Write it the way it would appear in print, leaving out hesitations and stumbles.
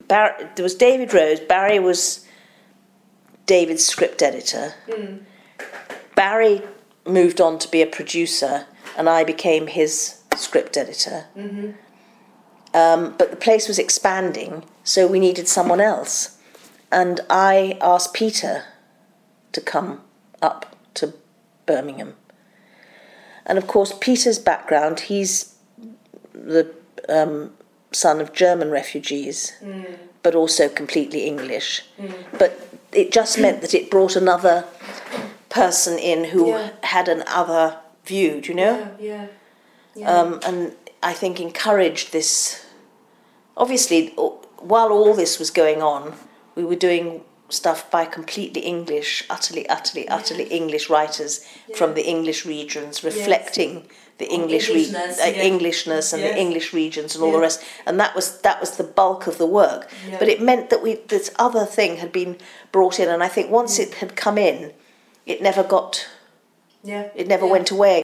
there was David Rose. Barry was David's script editor. Barry moved on to be a producer, and I became his script editor. But the place was expanding, so we needed someone else. And I asked Peter to come up to Birmingham. And of course, Peter's background, he's the son of German refugees, but also completely English. But it just meant that it brought another person in who had an other view, do you know? And I think encouraged this. Obviously, while all this was going on, we were doing stuff by completely English, utterly English writers from the English regions, reflecting the Englishness and the English regions and all the rest. And that was the bulk of the work. But it meant that this other thing had been brought in, and I think once it had come in, it never got, it never went away.